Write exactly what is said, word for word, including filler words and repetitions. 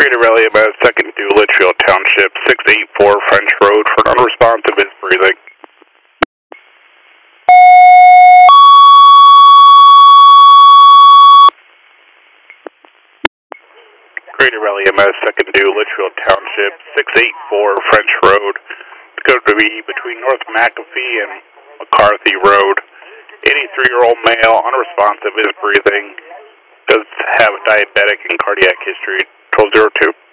Creative Rally about second to Litchfield Township, six eight four French Road for an unresponsive is breathing. Creative Rally M S second to Litchfield Township, six eight four French Road. It's going to be between North McAfee and McCarthy Road. eighty-three-year-old male, unresponsive, is breathing. Does have diabetic and cardiac history. twelve oh two.